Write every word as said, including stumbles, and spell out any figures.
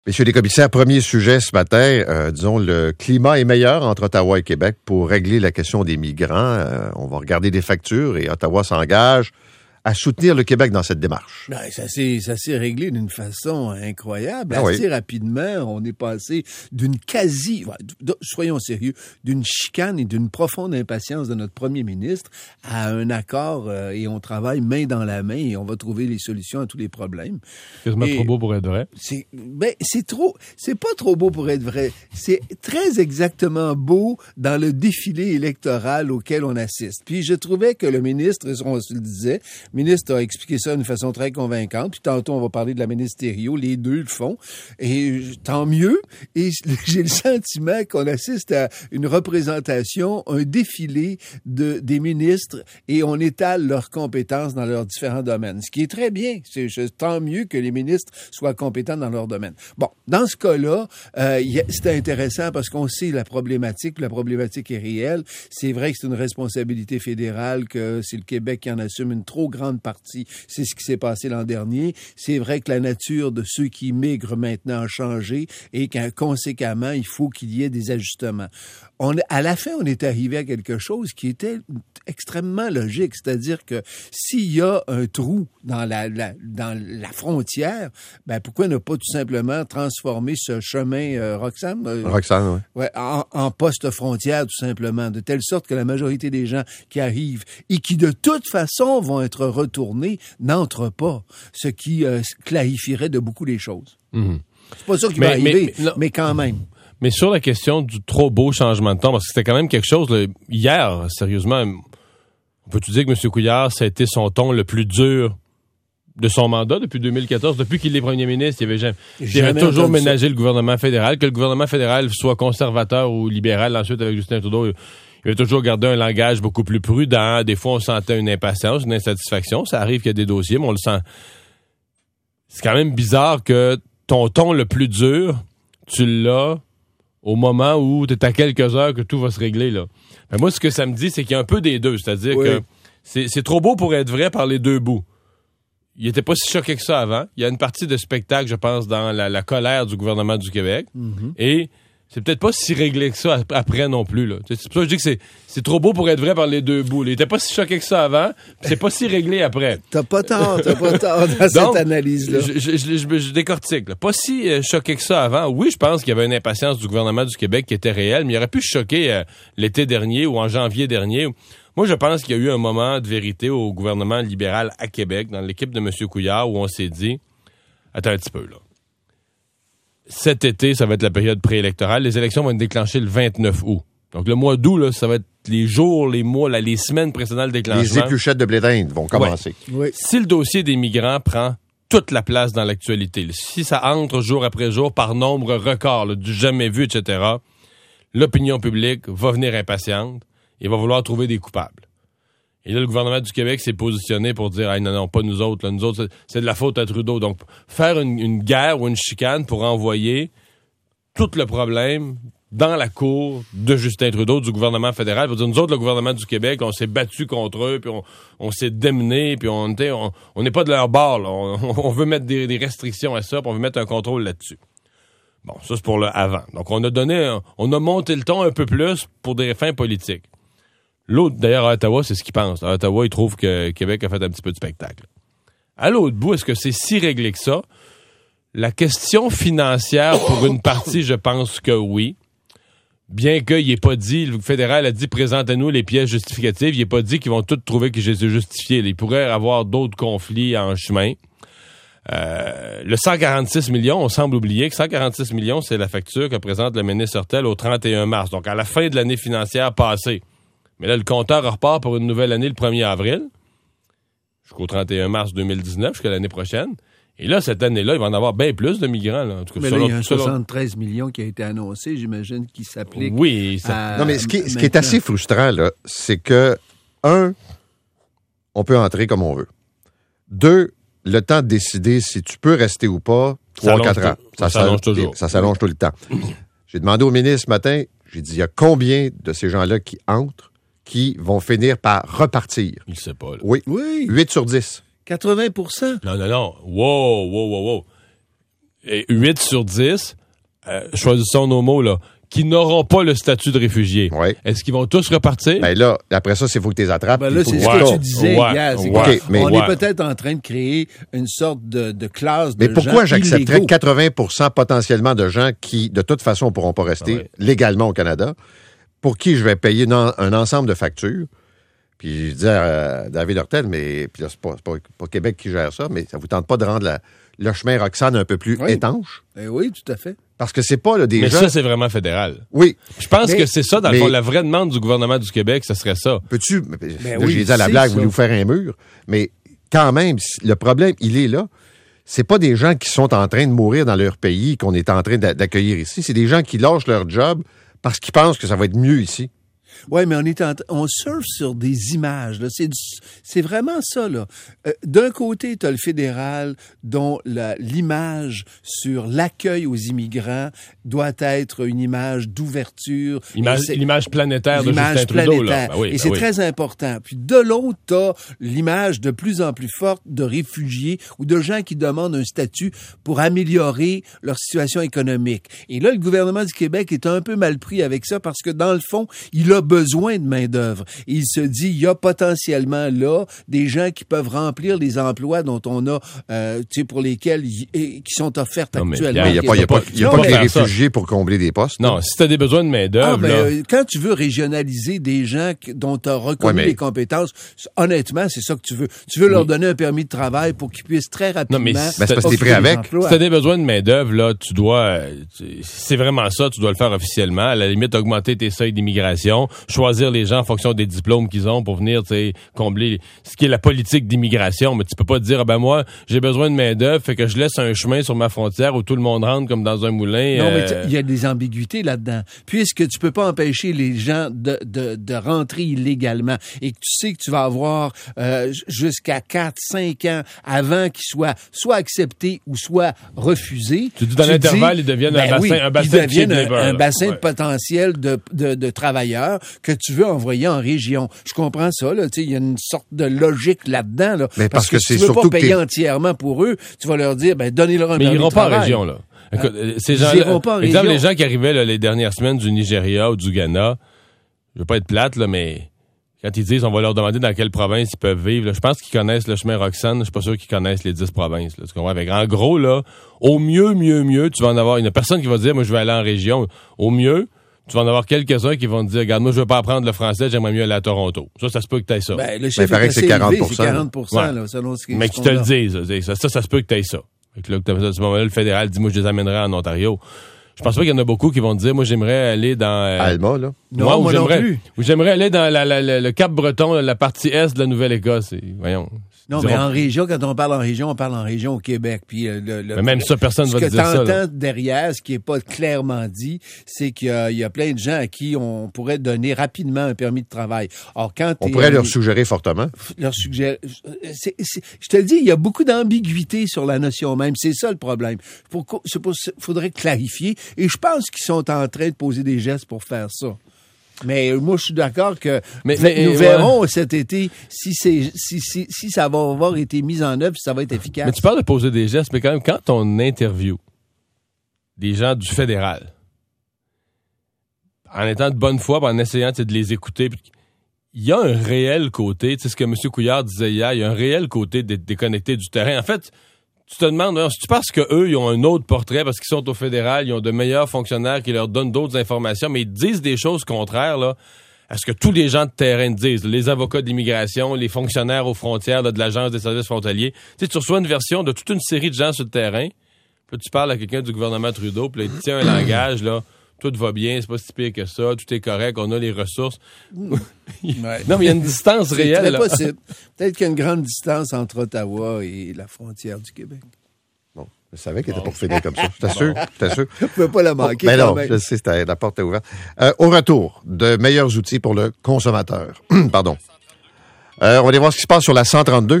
Messieurs les commissaires, premier sujet ce matin, euh, disons, le climat est meilleur entre Ottawa et Québec pour régler la question des migrants. Euh, on va regarder des factures et Ottawa s'engage à soutenir le Québec dans cette démarche. Ben, ça s'est, ça s'est réglé d'une façon incroyable. Ah Assez oui. rapidement, on est passé d'une quasi, soyons sérieux, d'une chicane et d'une profonde impatience de notre premier ministre à un accord euh, et on travaille main dans la main et on va trouver les solutions à tous les problèmes. C'est quasiment trop beau pour être vrai. C'est, ben, c'est trop, c'est pas trop beau pour être vrai. C'est très exactement beau dans le défilé électoral auquel on assiste. Puis je trouvais que le ministre, on se le disait, le ministre a expliqué ça d'une façon très convaincante. Puis tantôt, on va parler de la ministériau. Les deux le font. Et tant mieux. Et j'ai le sentiment qu'on assiste à une représentation, un défilé de, des ministres et on étale leurs compétences dans leurs différents domaines. Ce qui est très bien. C'est, tant mieux que les ministres soient compétents dans leur domaine. Bon, dans ce cas-là, euh, c'est intéressant parce qu'on sait la problématique. La problématique est réelle. C'est vrai que c'est une responsabilité fédérale, que c'est le Québec qui en assume une trop grande partie. C'est ce qui s'est passé l'an dernier. C'est vrai que la nature de ceux qui migrent maintenant a changé et qu'à conséquemment, il faut qu'il y ait des ajustements. On, à la fin, on est arrivé à quelque chose qui était extrêmement logique, c'est-à-dire que s'il y a un trou dans la, la, dans la frontière, ben pourquoi ne pas tout simplement transformer ce chemin, euh, Roxane? Euh, Roxane, oui. Ouais, en, en poste frontière, tout simplement, de telle sorte que la majorité des gens qui arrivent et qui, de toute façon, vont être retournés, n'entrent pas, ce qui euh, clarifierait de beaucoup les choses. Mmh. C'est pas ça qui mais, va arriver, mais, mais, mais quand même. Mais sur la question du trop beau changement de temps, parce que c'était quand même quelque chose, là, hier, sérieusement, on peut-tu dire que M. Couillard, ça a été son ton le plus dur de son mandat depuis deux mille quatorze, depuis qu'il est premier ministre, il avait, jamais, il avait toujours ménagé ça. Le gouvernement fédéral, que le gouvernement fédéral soit conservateur ou libéral, ensuite avec Justin Trudeau, il avait toujours gardé un langage beaucoup plus prudent. Des fois, on sentait une impatience, une insatisfaction. Ça arrive qu'il y a des dossiers, mais on le sent. C'est quand même bizarre que ton ton le plus dur, tu l'as au moment où tu es à quelques heures que tout va se régler, là. Ben moi, ce que ça me dit, c'est qu'il y a un peu des deux. C'est-à-dire oui. que c'est, c'est trop beau pour être vrai par les deux bouts. Il était pas si choqué que ça avant. Il y a une partie de spectacle, je pense, dans la, la colère du gouvernement du Québec. Mm-hmm. Et c'est peut-être pas si réglé que ça après non plus, là. C'est pour ça que je dis que c'est, c'est trop beau pour être vrai par les deux bouts. Il était pas si choqué que ça avant, c'est pas si réglé après. T'as pas tort, t'as pas tort dans Donc, cette analyse-là. Je, je, je, je, je décortique, là. Pas si euh, choqué que ça avant. Oui, je pense qu'il y avait une impatience du gouvernement du Québec qui était réelle, mais il aurait pu choquer euh, l'été dernier ou en janvier dernier. Moi, je pense qu'il y a eu un moment de vérité au gouvernement libéral à Québec, dans l'équipe de M. Couillard, où on s'est dit, attends un petit peu, là. Cet été, ça va être la période préélectorale. Les élections vont être déclenchées le vingt-neuf août. Donc, le mois d'août, là, ça va être les jours, les mois, là, les semaines précédant le déclenchement. Les épluchettes de blé d'Inde vont commencer. Ouais. Oui. Si le dossier des migrants prend toute la place dans l'actualité, là, si ça entre jour après jour par nombre record, là, du jamais vu, et cetera, l'opinion publique va venir impatiente et va vouloir trouver des coupables. Et là, le gouvernement du Québec s'est positionné pour dire hey, « non, non, pas nous autres. Là, nous autres, c'est, c'est de la faute à Trudeau. » Donc, faire une, une guerre ou une chicane pour envoyer tout le problème dans la cour de Justin Trudeau, du gouvernement fédéral. Pour dire, nous autres, le gouvernement du Québec, on s'est battu contre eux, puis on, on s'est démené, puis on n'est on, on pas de leur bord. Là. On, on veut mettre des, des restrictions à ça, puis on veut mettre un contrôle là-dessus. Bon, ça, c'est pour le avant. Donc, on a donné, on a monté le ton un peu plus pour des fins politiques. L'autre, d'ailleurs, à Ottawa, c'est ce qu'il pense. À Ottawa, il trouve que Québec a fait un petit peu de spectacle. À l'autre bout, est-ce que c'est si réglé que ça? La question financière, pour une partie, je pense que oui. Bien qu'il n'ait pas dit, le fédéral a dit, présentez-nous les pièces justificatives, il n'a pas dit qu'ils vont tous trouver que j'ai justifié. Il pourrait y avoir d'autres conflits en chemin. Euh, le cent quarante-six millions, on semble oublier que cent quarante-six millions, c'est la facture que présente le ministre Hertel au trente et un mars. Donc, à la fin de l'année financière passée. Mais là, le compteur repart pour une nouvelle année le premier avril, jusqu'au trente et un mars deux mille dix-neuf, jusqu'à l'année prochaine. Et là, cette année-là, il va en avoir bien plus de migrants. Là. En tout cas, mais selon, là, il y a un selon... soixante-treize millions qui a été annoncé, j'imagine, qui s'applique. Oui, ça... à... Non, mais ce qui, est, ce qui est assez frustrant, là, c'est que, un, on peut entrer comme on veut. Deux, le temps de décider si tu peux rester ou pas, trois ou quatre ans. Ça, ça s'allonge toujours. Ça s'allonge tout le temps. J'ai demandé au ministre ce matin, j'ai dit, il y a combien de ces gens-là qui entrent qui vont finir par repartir? Il ne sait pas. Là. Oui. oui. huit sur dix. quatre-vingts pour cent. Non, non, non. Wow, wow, wow, wow. et huit sur dix, euh, choisissons nos mots, là, qui n'auront pas le statut de réfugié. Ouais. Est-ce qu'ils vont tous repartir? Ben là, après ça, c'est faut que tu les attrapes. Ben là, c'est ce Ouais. que tu disais Ouais. hier. C'est Ouais. qu'on- Okay, mais- on ouais. est peut-être en train de créer une sorte de, de classe de Mais pourquoi gens j'accepterais illégaux? quatre-vingts pour cent potentiellement de gens qui, de toute façon, ne pourront pas rester Ah ouais. légalement au Canada, pour qui je vais payer une en- un ensemble de factures? Puis je disais à David Hurtel, mais puis là, c'est pas, c'est pas, pas Québec qui gère ça, mais ça vous tente pas de rendre la, le chemin Roxane un peu plus Oui. étanche? Eh oui, tout à fait. Parce que c'est pas là, des Mais gens... ça, c'est vraiment fédéral. Oui. Je pense Mais- que c'est ça, dans le mais- fond, la vraie demande du gouvernement du Québec, ce serait ça. Peux-tu... Ben là, oui, j'ai dit à la c'est blague, ça. vous nous faire un mur, mais quand même, le problème, il est là. C'est pas des gens qui sont en train de mourir dans leur pays qu'on est en train d'a- d'accueillir ici. C'est des gens qui lâchent leur job parce qu'ils pensent que ça va être mieux ici. Oui, mais on est en, on surfe sur des images. Là. C'est, du- c'est vraiment ça. Là. Euh, d'un côté, tu as le fédéral dont la, l'image sur l'accueil aux immigrants doit être une image d'ouverture. Image, Et c'est- l'image planétaire de l'image Justin Trudeau. planétaire. Là. Ben oui, et ben c'est oui. très important. Puis de l'autre, t'as l'image de plus en plus forte de réfugiés ou de gens qui demandent un statut pour améliorer leur situation économique. Et là, le gouvernement du Québec est un peu mal pris avec ça parce que dans le fond, il a besoin de main-d'œuvre. Et il se dit, il y a potentiellement là des gens qui peuvent remplir les emplois dont on a, euh, tu sais, pour lesquels, y- et, qui sont offertes Non, mais actuellement. Il n'y a pas, il y a pas, il y a Non, pas mais- que les faire ça. réfugiés pour combler des postes. Non, si t'as des besoins de main-d'œuvre, Ah, ben, là. euh, quand tu veux régionaliser des gens qui- dont tu as reconnu Ouais, mais- les compétences, c- honnêtement, c'est ça que tu veux. Tu veux leur Oui. donner un permis de travail pour qu'ils puissent très rapidement... Non, mais Ben, c'est parce que t'es occuper prêt des avec. emplois. Si t'as des besoins de main-d'œuvre, là, tu dois, euh, tu- c'est vraiment ça, tu dois le faire officiellement. À la limite, augmenter tes seuils d'immigration, choisir les gens en fonction des diplômes qu'ils ont pour venir, tu sais, combler ce qui est la politique d'immigration. Mais tu peux pas te dire, ah ben moi, j'ai besoin de main-d'œuvre, fait que je laisse un chemin sur ma frontière où tout le monde rentre comme dans un moulin. Non, mais euh, tu- il y a des ambiguïtés là-dedans. Puisque tu peux pas empêcher les gens de, de, de rentrer illégalement et que tu sais que tu vas avoir euh, jusqu'à quatre, cinq ans avant qu'ils soient soit acceptés ou soit refusés. Tu dis dans te l'intervalle, ils deviennent un ben bassin- oui, un bassin ils de deviennent cheap un, labor, un là. bassin Ouais. de potentiel de, de, de travailleurs que tu veux envoyer en région. Je comprends ça, là. Tu sais, il y a une sorte de logique là-dedans, là. Mais parce que si c'est tu veux surtout pas que payer t'es- entièrement pour eux, tu vas leur dire, ben, donnez-leur un Mais ils permis iront de pas en travail. région, là. Écoute, euh, ces Ils gens iront pas en exemple, région. les gens qui arrivaient là, les dernières semaines du Nigeria ou du Ghana, je veux pas être plate, là, mais quand ils disent on va leur demander dans quelle province ils peuvent vivre, là, je pense qu'ils connaissent le chemin Roxane, je suis pas sûr qu'ils connaissent les dix provinces. Là, tu comprends? Avec, en gros, là, au mieux, mieux, mieux, tu vas en avoir une personne qui va dire moi je vais aller en région. Au mieux, tu vas en avoir quelques-uns qui vont te dire regarde, moi je veux pas apprendre le français, j'aimerais mieux aller à Toronto. Ça, ça se peut que tu aies ça. Ben, le il chiffre paraît est que c'est assez quarante élevé, pour cent. c'est quarante pour cent, Ouais. là, selon ce qui Mais ce qui qu'on te le a. disent. Ça, ça, ça se peut que tu aies ça. Fait que là, à ce moment-là, le fédéral dit moi je les amènerai en Ontario. Je pense pas qu'il y en a beaucoup qui vont te dire moi j'aimerais aller dans euh, Alma, là. Non, Ouais, ou moi non j'aimerais- plus. ou j'aimerais aller dans la- la- la- le Cap-Breton, la partie est de la Nouvelle-Écosse. Et, voyons. Non, Ils mais diront- en région, quand on parle en région, on parle en région au Québec. Puis euh, le, le- Mais même ça, personne ce va que te dire ça. là. t'entends derrière, ce qui est pas clairement dit, c'est qu'il y a, il y a plein de gens à qui on pourrait donner rapidement un permis de travail. Or, quand On t'es- pourrait leur suggérer fortement. leur suggérer. c'est- c'est- je te le dis, il y a beaucoup d'ambiguïté sur la notion même. C'est ça le problème. Pourquoi, c'est pour, faudrait clarifier. Et je pense qu'ils sont en train de poser des gestes pour faire ça. Mais moi, je suis d'accord que Mais- nous mais, ouais. verrons cet été si, c'est, si, si, si ça va avoir été mis en œuvre, si ça va être efficace. Mais tu parles de poser des gestes, mais quand même, quand on interview des gens du fédéral, en étant de bonne foi, puis en essayant tu sais, de les écouter, puis il y a un réel côté, tu sais ce que M. Couillard disait hier, il y a un réel côté d'être déconnecté du terrain. En fait, tu te demandes, alors, si tu penses qu'eux, ils ont un autre portrait parce qu'ils sont au fédéral, ils ont de meilleurs fonctionnaires qui leur donnent d'autres informations, mais ils disent des choses contraires, là, à ce que tous les gens de terrain disent. Les avocats d'immigration, les fonctionnaires aux frontières là, de l'Agence des services frontaliers. Tu sais, tu reçois une version de toute une série de gens sur le terrain, puis là, tu parles à quelqu'un du gouvernement Trudeau, puis là, il te tient un langage, là, tout va bien, c'est pas si pire que ça, tout est correct, on a les ressources. Ouais. Non, mais il y a une distance C'est réelle. très là. possible. Peut-être qu'il y a une grande distance entre Ottawa et la frontière du Québec. Bon, je savais qu'il était pour finir comme ça. J'étais sûr, j'étais sûr. On ne peut pas la manquer. Mais quand non, même. je sais, c'était- la porte est ouverte. Euh, au retour, de meilleurs outils pour le consommateur. Pardon. Euh, on va aller voir ce qui se passe sur la cent trente-deux.